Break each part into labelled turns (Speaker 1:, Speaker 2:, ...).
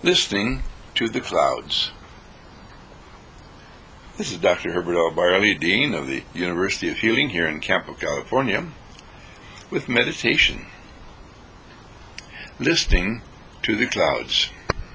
Speaker 1: listening to the clouds. This is Dr. Herbert L. Barley, Dean of the University of Healing here in Campo, California, with meditation. Listening to the clouds.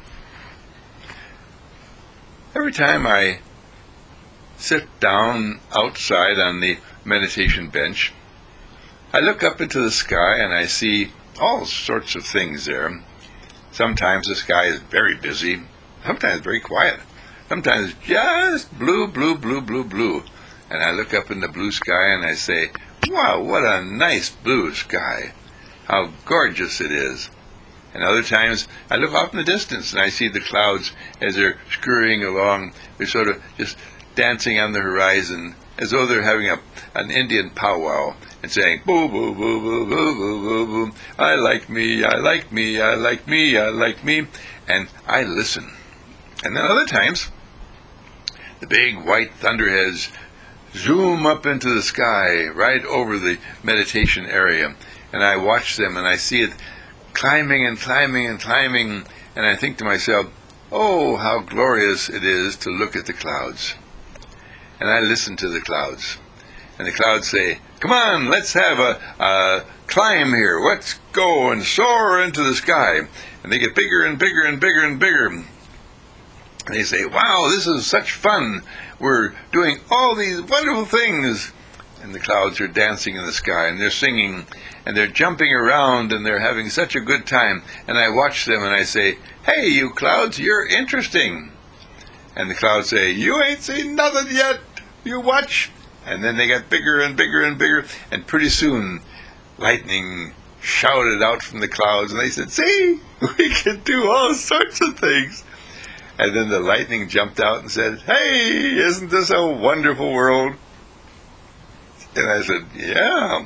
Speaker 1: Every time I sit down outside on the meditation bench, I look up into the sky and I see all sorts of things there. Sometimes the sky is very busy, sometimes very quiet, sometimes just blue, blue, blue, blue, blue. And I look up in the blue sky and I say, wow, what a nice blue sky. How gorgeous it is. And other times I look off in the distance and I see the clouds as they're scurrying along. They're sort of just dancing on the horizon as though they're having an Indian powwow and saying, boo, boo, boo, boo, boo, boo, boo, boo. I like me, I like me, I like me, I like me. And I listen. And then other times, the big white thunderheads zoom up into the sky right over the meditation area. And I watch them and I see it climbing and climbing and climbing. And I think to myself, oh, how glorious it is to look at the clouds. And I listen to the clouds. And the clouds say, come on, let's have a climb here. Let's go and soar into the sky. And they get bigger and bigger and bigger and bigger. And they say, wow, this is such fun. We're doing all these wonderful things. And the clouds are dancing in the sky, and they're singing, and they're jumping around, and they're having such a good time. And I watch them, and I say, hey, you clouds, you're interesting. And the clouds say, you ain't seen nothing yet. You watch. And then they got bigger and bigger and bigger, and pretty soon lightning shouted out from the clouds, and they said, see, we can do all sorts of things. And then the lightning jumped out and said, hey, isn't this a wonderful world? And I said, yeah,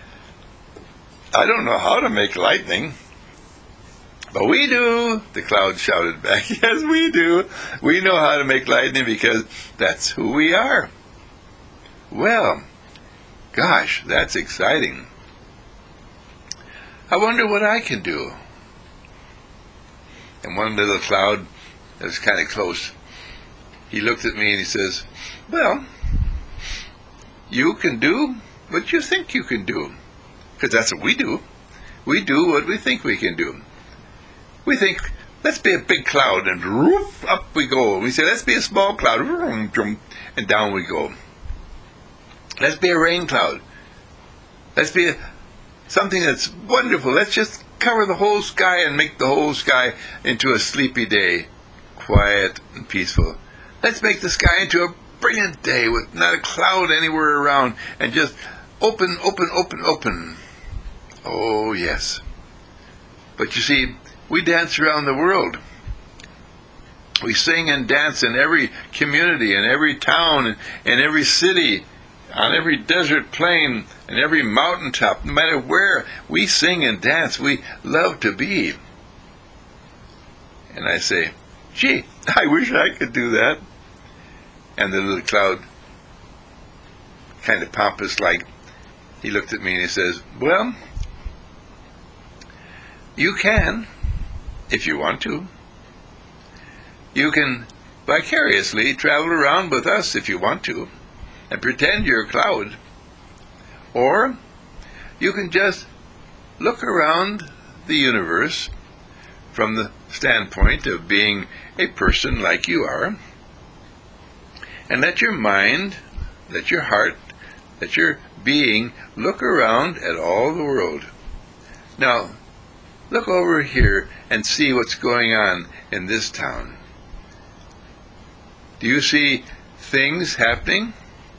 Speaker 1: I don't know how to make lightning, but we do. The clouds shouted back, yes, we do. We know how to make lightning because that's who we are. Well, gosh, that's exciting. I wonder what I can do. And one little cloud that was kind of close, he looked at me and he says, well, you can do what you think you can do. Because that's what we do. We do what we think we can do. We think, let's be a big cloud, and roof, up we go. We say, let's be a small cloud, and down we go. Let's be a rain cloud. Let's be something that's wonderful. Let's just cover the whole sky and make the whole sky into a sleepy day, quiet and peaceful. Let's make the sky into a brilliant day with not a cloud anywhere around, and just open, open, open, open. Oh, yes. But you see, we dance around the world. We sing and dance in every community, in every town, in every city, on every desert plain, and every mountaintop, no matter where. We sing and dance. We love to be. And I say, gee, I wish I could do that. And the little cloud, kind of pompous-like, he looked at me and he says, well, you can, if you want to. You can vicariously travel around with us if you want to, and pretend you're a cloud. Or you can just look around the universe from the standpoint of being a person like you are, and let your mind, let your heart, let your being look around at all the world. Now, look over here and see what's going on in this town. Do you see things happening?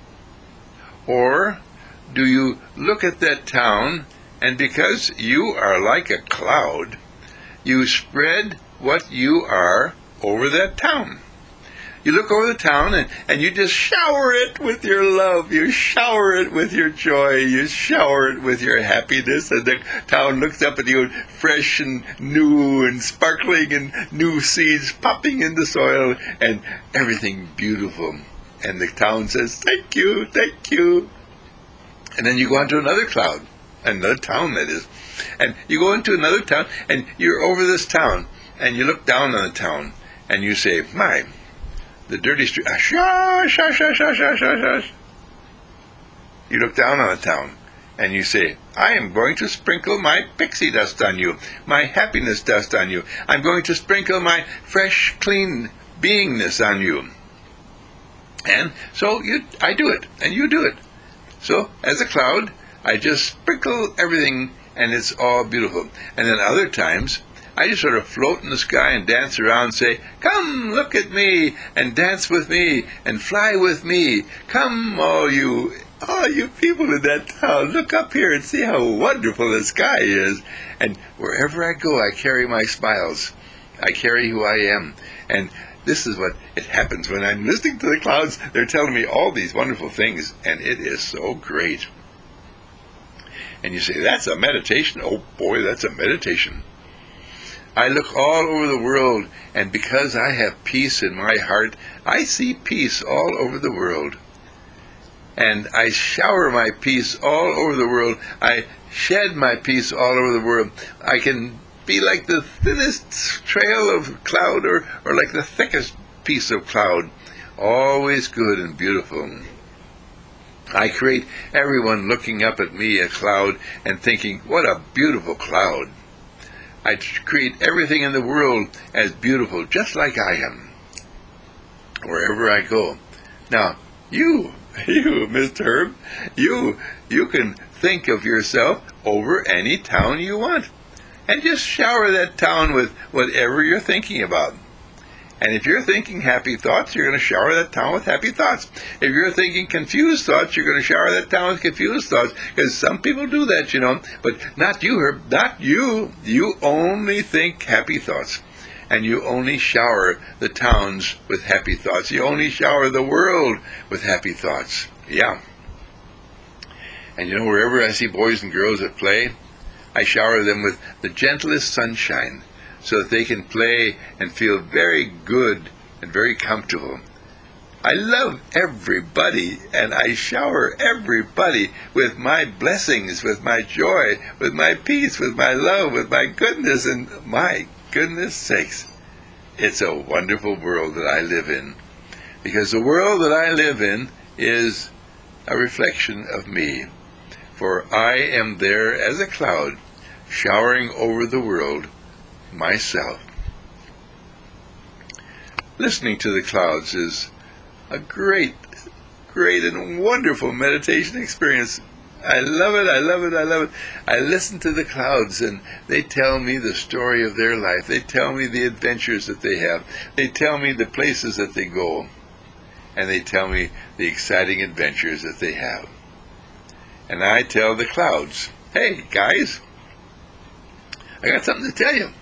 Speaker 1: Or do you look at that town, and because you are like a cloud, you spread what you are over that town? You look over the town and you just shower it with your love. You shower it with your joy. You shower it with your happiness. And the town looks up at you fresh and new and sparkling, and new seeds popping in the soil, and everything beautiful. And the town says, thank you, thank you. And then you go on to another cloud, another town that is. And you go into another town, and you're over this town. and you look down on the town, and you say, my, the dirty street, shush, shush, shush, shush, shush, shush. You look down on the town, and you say, I am going to sprinkle my pixie dust on you, my happiness dust on you. I'm going to sprinkle my fresh, clean beingness on you. And so I do it, and you do it. So, as a cloud, I just sprinkle everything, and it's all beautiful. And then other times, I just sort of float in the sky and dance around and say, come, look at me, and dance with me, and fly with me. Come, all you people in that town, look up here and see how wonderful the sky is. And wherever I go, I carry my smiles. I carry who I am. And this is what it happens when I'm listening to the clouds. They're telling me all these wonderful things, and it is so great. And you say, that's a meditation? Oh boy, that's a meditation. I look all over the world, and because I have peace in my heart, I see peace all over the world. And I shower my peace all over the world. I shed my peace all over the world. I can be like the thinnest trail of cloud, or like the thickest piece of cloud. Always good and beautiful. I create everyone looking up at me, a cloud, and thinking, what a beautiful cloud. I create everything in the world as beautiful, just like I am, wherever I go. Now, you, Mr. Herb, you can think of yourself over any town you want, and just shower that town with whatever you're thinking about. And if you're thinking happy thoughts, you're going to shower that town with happy thoughts. If you're thinking confused thoughts, you're going to shower that town with confused thoughts. Because some people do that, but not you, Herb, not you. You only think happy thoughts. And you only shower the towns with happy thoughts. You only shower the world with happy thoughts. Yeah. And wherever I see boys and girls at play, I shower them with the gentlest sunshine, so that they can play and feel very good and very comfortable. I love everybody, and I shower everybody with my blessings, with my joy, with my peace, with my love, with my goodness, and my goodness sakes, it's a wonderful world that I live in. Because the world that I live in is a reflection of me. For I am there as a cloud, showering over the world myself. Listening to the clouds is a great and wonderful meditation experience. I love it, I love it, I love it. I listen to the clouds, and they tell me the story of their life. They tell me the adventures that they have. They tell me the places that they go. And they tell me the exciting adventures that they have. And I tell the clouds, hey, guys, I got something to tell you.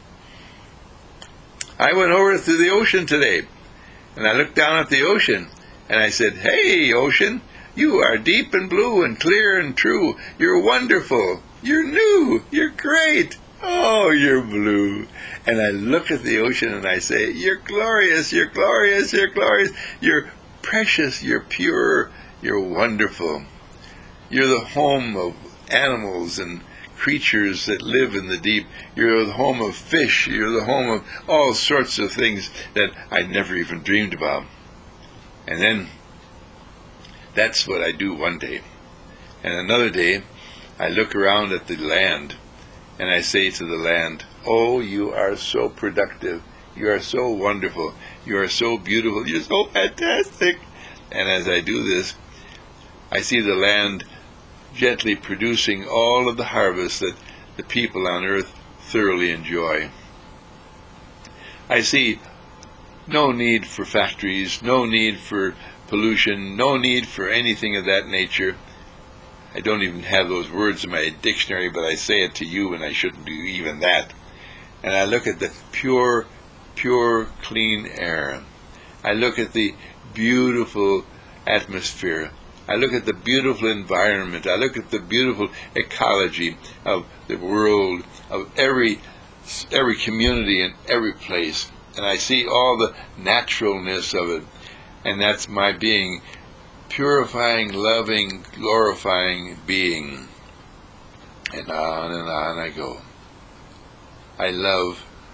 Speaker 1: I went over to the ocean today, and I looked down at the ocean, and I said, hey, ocean, you are deep and blue and clear and true. You're wonderful. You're new. You're great. Oh, you're blue. And I look at the ocean, and I say, you're glorious. You're glorious. You're glorious. You're precious. You're pure. You're wonderful. You're the home of animals and creatures that live in the deep. You're the home of fish. You're the home of all sorts of things that I never even dreamed about. And then that's what I do one day. And another day, I look around at the land, and I say to the land, oh, you are so productive. You are so wonderful. You are so beautiful. You're so fantastic. And as I do this, I see the land gently producing all of the harvest that the people on earth thoroughly enjoy. I see no need for factories, no need for pollution, no need for anything of that nature. I don't even have those words in my dictionary, but I say it to you, and I shouldn't do even that. And I look at the pure, clean air. I look at the beautiful atmosphere. I look at the beautiful environment. I look at the beautiful ecology of the world, of every community and every place. And I see all the naturalness of it. And that's my being, purifying, loving, glorifying being. And on I go. I love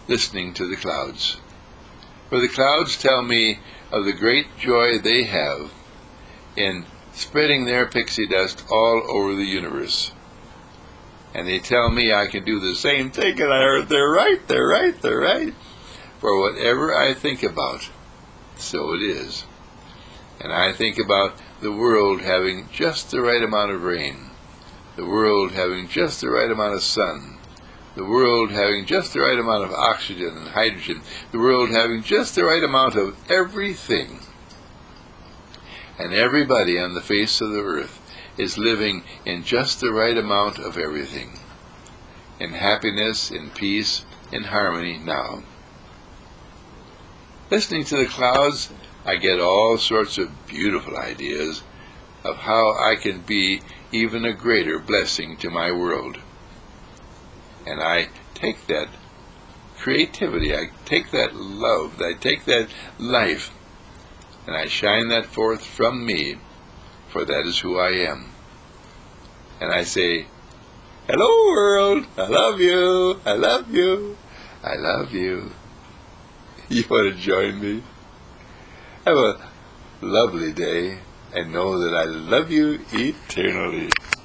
Speaker 1: listening to the clouds. For the clouds tell me of the great joy they have in spreading their pixie dust all over the universe. And they tell me I can do the same thing, and I heard they're right. For whatever I think about, so it is. And I think about the world having just the right amount of rain, the world having just the right amount of sun, the world having just the right amount of oxygen and hydrogen, the world having just the right amount of everything. And everybody on the face of the earth is living in just the right amount of everything, in happiness, in peace, in harmony now. Listening to the clouds, I get all sorts of beautiful ideas of how I can be even a greater blessing to my world. And I take that creativity, I take that love, I take that life, and I shine that forth from me, for that is who I am. And I say, hello world, I love you, I love you, I love you. You want to join me? Have a lovely day, and know that I love you eternally.